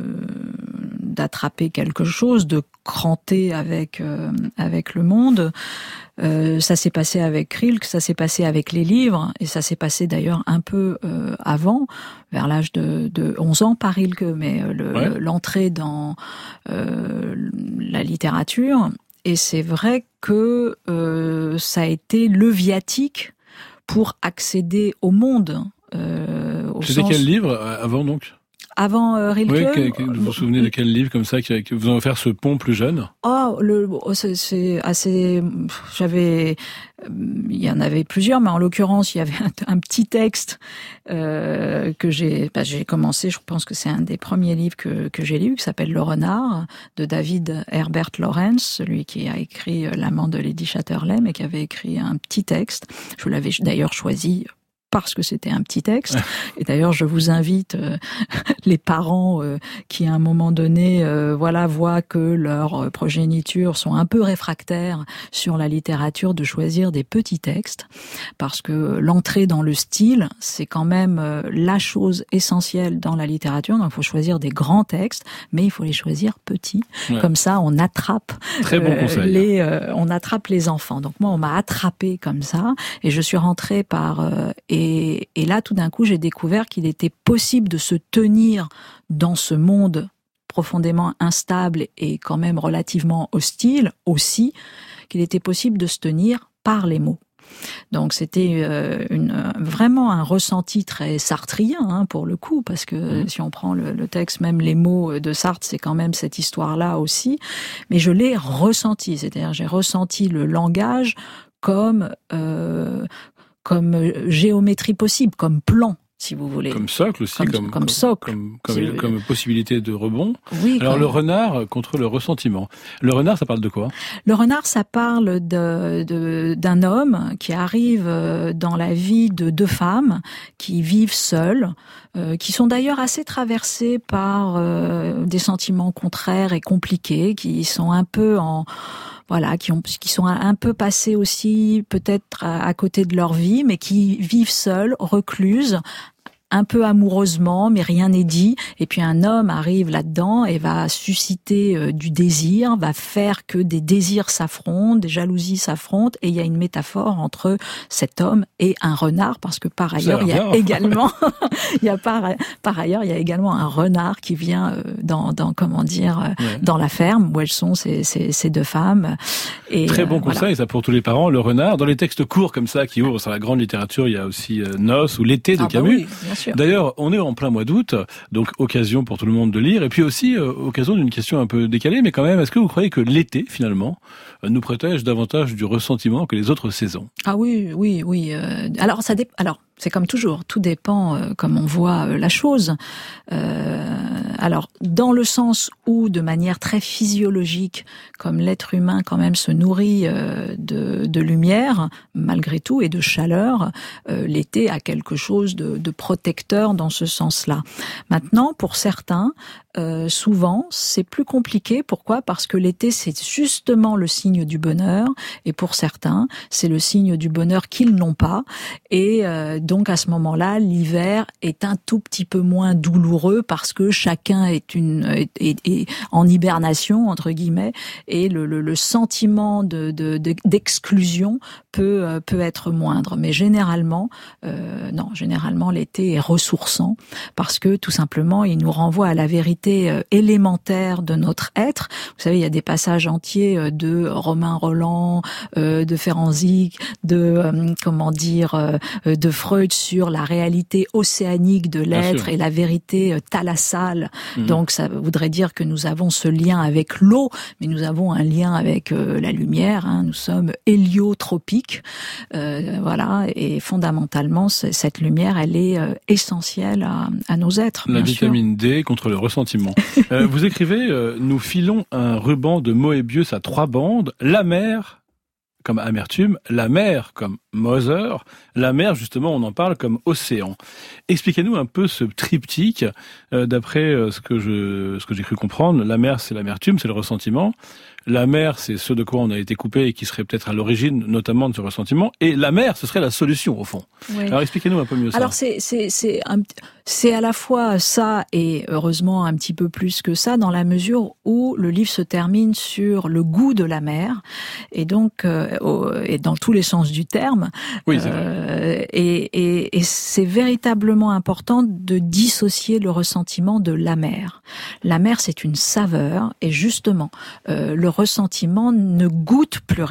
d'attraper quelque chose, de cranter avec le monde. Ça s'est passé avec Rilke, ça s'est passé avec les livres, et ça s'est passé d'ailleurs un peu avant, vers l'âge de 11 ans par Rilke, mais l'entrée dans la littérature. Et c'est vrai que ça a été le viatique pour accéder au monde. C'était quel livre avant donc? Avant Rilke. Oui, vous vous souvenez de quel livre comme ça qui vous a offert ce pont plus jeune? C'est assez. Il y en avait plusieurs, mais en l'occurrence, il y avait un petit texte que j'ai commencé. Je pense que c'est un des premiers livres que j'ai lu, qui s'appelle Le Renard, de David Herbert Lawrence, celui qui a écrit L'amant de Lady Chatterley, mais qui avait écrit un petit texte. Je l'avais d'ailleurs choisi parce que c'était un petit texte. Et d'ailleurs, je vous invite, les parents qui à un moment donné, voient que leurs progénitures sont un peu réfractaires sur la littérature, de choisir des petits textes, parce que l'entrée dans le style, c'est quand même la chose essentielle dans la littérature. Donc, il faut choisir des grands textes, mais il faut les choisir petits. Ouais. Comme ça, on attrape Très bon conseil. On attrape les enfants. Donc moi, on m'a attrapé comme ça, et je suis rentrée et là, tout d'un coup, j'ai découvert qu'il était possible de se tenir dans ce monde profondément instable et quand même relativement hostile aussi, qu'il était possible de se tenir par les mots. Donc c'était vraiment un ressenti très sartrien pour le coup, parce que si on prend le texte, même les mots de Sartre, c'est quand même cette histoire-là aussi. Mais je l'ai ressenti, c'est-à-dire j'ai ressenti le langage comme géométrie possible, comme plan, si vous voulez. Comme socle aussi, comme socle. Comme possibilité de rebond. Oui. Alors le renard contre le ressentiment. Le renard, ça parle de quoi? Le renard, ça parle d'un homme qui arrive dans la vie de deux femmes qui vivent seules, qui sont d'ailleurs assez traversées par des sentiments contraires et compliqués, qui sont un peu qui sont un peu passés aussi peut-être à côté de leur vie, mais qui vivent seuls, recluses, un peu amoureusement, mais rien n'est dit. Et puis un homme arrive là-dedans et va susciter du désir, va faire que des désirs s'affrontent, des jalousies s'affrontent. Et il y a une métaphore entre cet homme et un renard, parce que par ailleurs, il y a également, par ailleurs, il y a également un renard qui vient dans la ferme où elles sont ces deux femmes. Et très bon conseil, ça pour tous les parents. Le renard, dans les textes courts comme ça qui ouvrent sur la grande littérature, il y a aussi Noces ou L'été de Camus. Oui, d'ailleurs, on est en plein mois d'août, donc occasion pour tout le monde de lire, et puis aussi occasion d'une question un peu décalée, mais quand même, est-ce que vous croyez que l'été, finalement, nous protège davantage du ressentiment que les autres saisons? Ah oui. Alors c'est comme toujours, tout dépend comme on voit la chose. Alors, dans le sens où, de manière très physiologique, comme l'être humain quand même se nourrit de lumière, malgré tout, et de chaleur, l'été a quelque chose de protecteur dans ce sens-là. Maintenant, pour certains, souvent, c'est plus compliqué. Pourquoi? Parce que l'été, c'est justement le signe du bonheur, et pour certains, c'est le signe du bonheur qu'ils n'ont pas, et donc à ce moment-là, l'hiver est un tout petit peu moins douloureux parce que chacun est en hibernation entre guillemets, et le sentiment d'exclusion peut être moindre. Mais généralement, généralement l'été est ressourçant parce que tout simplement, il nous renvoie à la vérité élémentaire de notre être. Vous savez, il y a des passages entiers de Romain Rolland, de Ferenczi, de Freud sur la réalité océanique de l'être et la vérité thalassale. Donc ça voudrait dire que nous avons ce lien avec l'eau, mais nous avons un lien avec la lumière. Nous sommes héliotropiques, et fondamentalement cette lumière, elle est essentielle à nos êtres. La vitamine D contre le ressentiment. Vous écrivez, nous filons un ruban de Moebius à 3 bandes, la mer comme amertume, la mer comme Mother, la mer, justement, on en parle comme océan. Expliquez-nous un peu ce triptyque, d'après ce que j'ai cru comprendre. La mer, c'est l'amertume, c'est le ressentiment. La mer, c'est ce de quoi on a été coupé et qui serait peut-être à l'origine, notamment de ce ressentiment. Et la mer, ce serait la solution, au fond. Oui. Alors, expliquez-nous un peu mieux ça. Alors, c'est à la fois ça et heureusement un petit peu plus que ça, dans la mesure où le livre se termine sur le goût de la mer, et donc et dans tous les sens du terme. Oui, c'est vrai. Et c'est véritablement important de dissocier le ressentiment de l'amer. L'amer, c'est une saveur, et justement, le ressentiment ne goûte plus rien.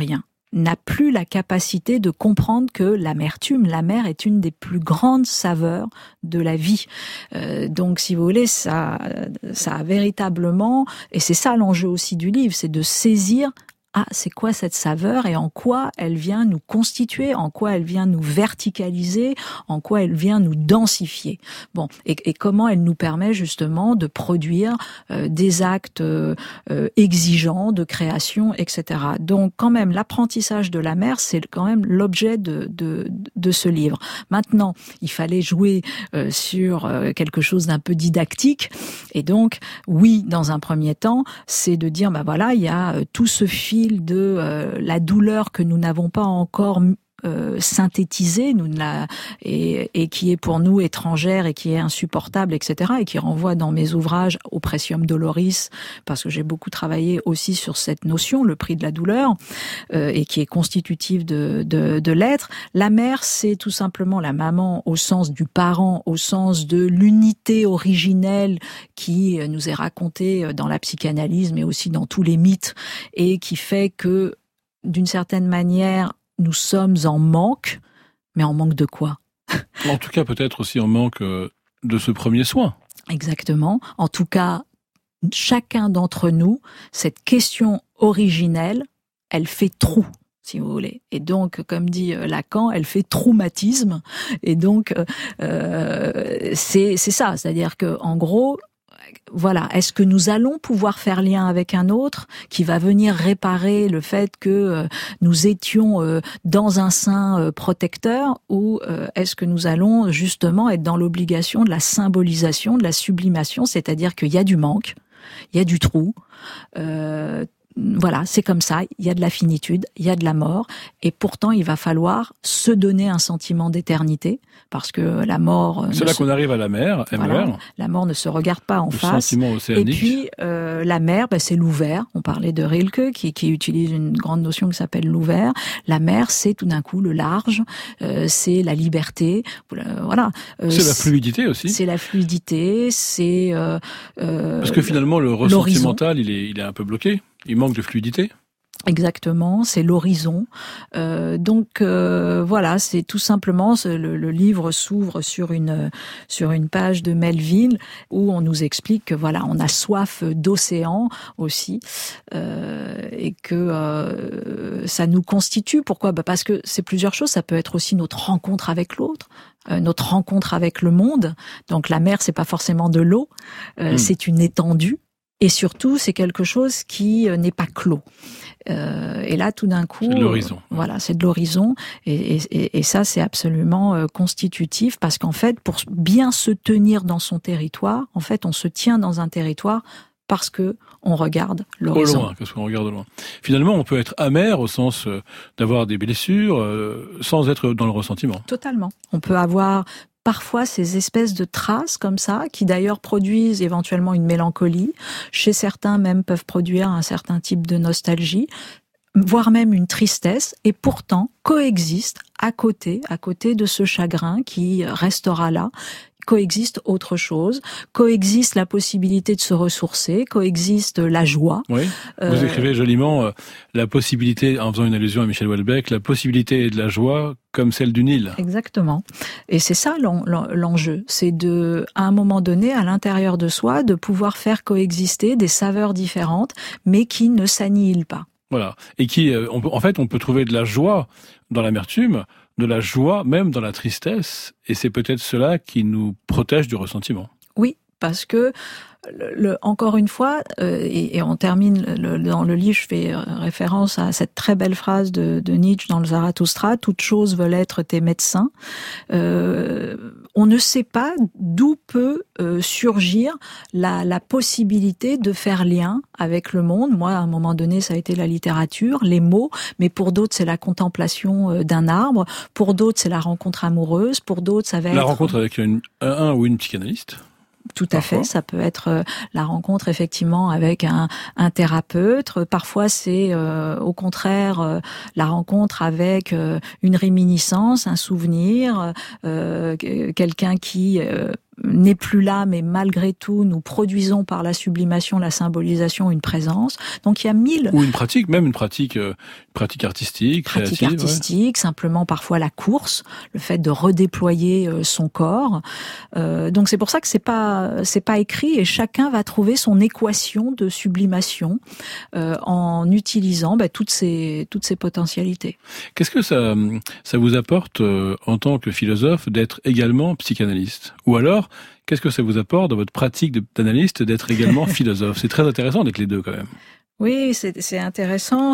n'a plus la capacité de comprendre que l'amertume, la mer est une des plus grandes saveurs de la vie. Donc, si vous voulez, ça a véritablement, et c'est ça l'enjeu aussi du livre, c'est de saisir c'est quoi cette saveur et en quoi elle vient nous constituer, en quoi elle vient nous verticaliser, en quoi elle vient nous densifier. Bon, et comment elle nous permet justement de produire des actes exigeants de création, etc. Donc, quand même, l'apprentissage de la mer, c'est quand même l'objet de ce livre. Maintenant, il fallait jouer sur quelque chose d'un peu didactique, et donc, oui, dans un premier temps, c'est de dire, voilà, il y a tout ce fil de la douleur que nous n'avons pas encore synthétisée, et qui est pour nous étrangère et qui est insupportable, etc., et qui renvoie dans mes ouvrages au Precium Doloris, parce que j'ai beaucoup travaillé aussi sur cette notion, le prix de la douleur, et qui est constitutive de l'être. La mère, c'est tout simplement la maman au sens du parent, au sens de l'unité originelle qui nous est racontée dans la psychanalyse, mais aussi dans tous les mythes, et qui fait que, d'une certaine manière, nous sommes en manque, mais en manque de quoi? En tout cas, peut-être aussi en manque de ce premier soin. Exactement. En tout cas, chacun d'entre nous, cette question originelle, elle fait trou, si vous voulez. Et donc, comme dit Lacan, elle fait traumatisme. Et donc, c'est ça. C'est-à-dire que, en gros, voilà, est-ce que nous allons pouvoir faire lien avec un autre qui va venir réparer le fait que nous étions dans un sein protecteur, ou est-ce que nous allons justement être dans l'obligation de la symbolisation, de la sublimation, c'est-à-dire qu'il y a du manque, il y a du trou, voilà, c'est comme ça, il y a de la finitude, il y a de la mort, et pourtant il va falloir se donner un sentiment d'éternité, parce que la mort... C'est là qu'on arrive à la mer, voilà, la mort ne se regarde pas en face. Sentiment océanique. Et puis la mer, c'est l'ouvert. On parlait de Rilke qui utilise une grande notion qui s'appelle l'ouvert. La mer, c'est tout d'un coup le large, c'est la liberté, voilà. C'est la fluidité aussi. C'est la fluidité, c'est... parce que finalement le ressentimental, il est un peu bloqué. Il manque de fluidité. Exactement, c'est l'horizon. Donc voilà, c'est tout simplement le livre s'ouvre sur une page de Melville où on nous explique que voilà, on a soif d'océan aussi, et que ça nous constitue. Pourquoi ? Parce que c'est plusieurs choses. Ça peut être aussi notre rencontre avec l'autre, notre rencontre avec le monde. Donc la mer, c'est pas forcément de l'eau, c'est une étendue. Et surtout, c'est quelque chose qui n'est pas clos. Et là, tout d'un coup, c'est de l'horizon. Voilà, c'est de l'horizon. Et ça, c'est absolument constitutif, parce qu'en fait, pour bien se tenir dans son territoire, en fait, on se tient dans un territoire parce que on regarde l'horizon. Au loin, parce qu'on regarde au loin. Finalement, on peut être amer au sens d'avoir des blessures sans être dans le ressentiment. Totalement. On peut avoir parfois ces espèces de traces comme ça, qui d'ailleurs produisent éventuellement une mélancolie. Chez certains même peuvent produire un certain type de nostalgie, voire même une tristesse, et pourtant coexistent à côté de ce chagrin qui restera là, coexiste autre chose, coexiste la possibilité de se ressourcer, coexiste la joie. Oui, vous écrivez joliment la possibilité, en faisant une allusion à Michel Houellebecq, la possibilité de la joie comme celle du Nil. Exactement. Et c'est ça l'enjeu, c'est de, à un moment donné, à l'intérieur de soi, de pouvoir faire coexister des saveurs différentes, mais qui ne s'annihilent pas. Voilà. Et qui, en fait, on peut trouver de la joie dans l'amertume, de la joie même dans la tristesse, et c'est peut-être cela qui nous protège du ressentiment. Oui, parce que, encore une fois, et on termine dans le livre, je fais référence à cette très belle phrase de Nietzsche dans le Zarathustra, « Toutes choses veulent être tes médecins ». On ne sait pas d'où peut surgir la possibilité de faire lien avec le monde. Moi, à un moment donné, ça a été la littérature, les mots, mais pour d'autres, c'est la contemplation d'un arbre, pour d'autres, c'est la rencontre amoureuse, pour d'autres, ça va être... La rencontre avec un ou une psychanalyste. Tout à fait, ça peut être la rencontre effectivement avec un thérapeute. Parfois, c'est au contraire la rencontre avec une réminiscence, un souvenir, quelqu'un qui n'est plus là, mais malgré tout, nous produisons par la sublimation, la symbolisation, une présence. Donc il y a 1000... Ou une pratique artistique, créative. Simplement parfois la course, le fait de redéployer son corps. Donc c'est pour ça que c'est pas écrit, et chacun va trouver son équation de sublimation en utilisant toutes ces potentialités. Qu'est-ce que ça vous apporte en tant que philosophe d'être également psychanalyste ? Ou alors, qu'est-ce que ça vous apporte dans votre pratique d'analyste d'être également philosophe ? C'est très intéressant d'être les deux quand même. Oui, c'est intéressant,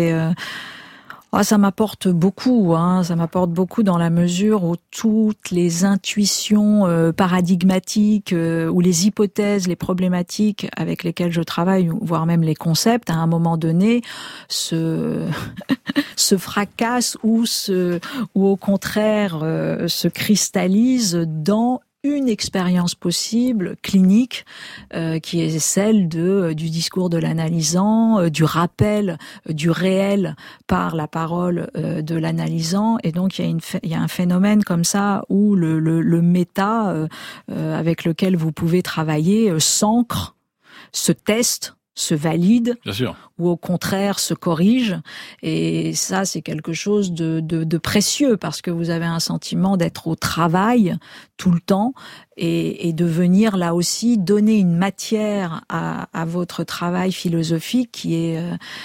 ça m'apporte beaucoup, ça m'apporte beaucoup dans la mesure où toutes les intuitions paradigmatiques ou les hypothèses, les problématiques avec lesquelles je travaille, voire même les concepts, à un moment donné, se fracassent ou au contraire se cristallisent dans une expérience possible, clinique, qui est celle du discours de l'analysant, du rappel du réel par la parole de l'analysant. Et donc, il y a un phénomène comme ça où le méta avec lequel vous pouvez travailler s'ancre, se teste, se valide, bien sûr, ou au contraire se corrige. Et ça, c'est quelque chose de précieux, parce que vous avez un sentiment d'être au travail tout le temps et de venir là aussi donner une matière à votre travail philosophique qui est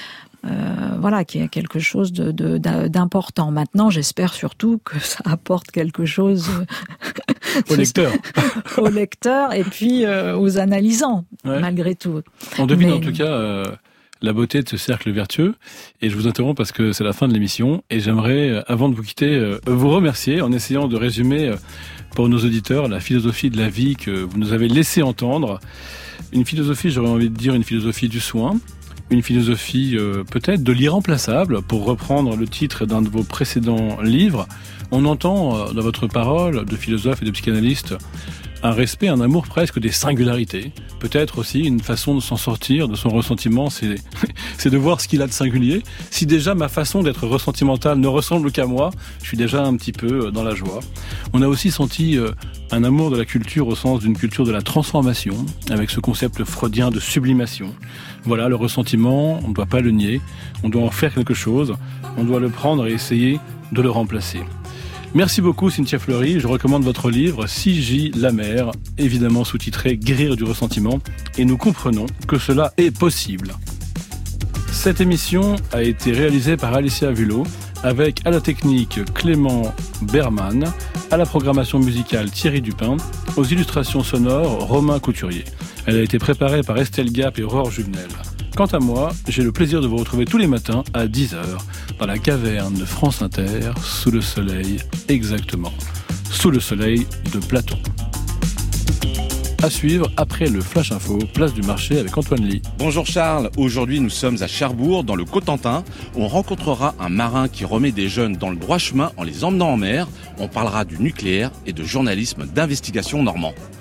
quelque chose d'important. Maintenant, j'espère surtout que ça apporte quelque chose au lecteur. Au lecteur et puis aux analysants, malgré tout. On devine en tout cas la beauté de ce cercle vertueux. Et je vous interromps parce que c'est la fin de l'émission. Et j'aimerais, avant de vous quitter, vous remercier en essayant de résumer pour nos auditeurs la philosophie de la vie que vous nous avez laissé entendre. Une philosophie, j'aurais envie de dire une philosophie du soin. Une philosophie peut-être de l'irremplaçable, pour reprendre le titre d'un de vos précédents livres. On entend dans votre parole de philosophe et de psychanalyste un respect, un amour presque des singularités. Peut-être aussi une façon de s'en sortir de son ressentiment, c'est de voir ce qu'il a de singulier. Si déjà ma façon d'être ressentimental ne ressemble qu'à moi, je suis déjà un petit peu dans la joie. On a aussi senti un amour de la culture au sens d'une culture de la transformation, avec ce concept freudien de sublimation. Voilà, le ressentiment, on ne doit pas le nier, on doit en faire quelque chose, on doit le prendre et essayer de le remplacer. Merci beaucoup Cynthia Fleury, je recommande votre livre C.J. Lamer, évidemment sous-titré Guérir du ressentiment, et nous comprenons que cela est possible. Cette émission a été réalisée par Alicia Vulot, avec à la technique Clément Berman, à la programmation musicale Thierry Dupin, aux illustrations sonores Romain Couturier. Elle a été préparée par Estelle Gap et Aurore Juvenel. Quant à moi, j'ai le plaisir de vous retrouver tous les matins à 10h dans la caverne de France Inter, sous le soleil, exactement, sous le soleil de Platon. À suivre après le Flash Info, place du marché avec Antoine Ly. Bonjour Charles, aujourd'hui nous sommes à Cherbourg, dans le Cotentin. On rencontrera un marin qui remet des jeunes dans le droit chemin en les emmenant en mer. On parlera du nucléaire et de journalisme d'investigation normand.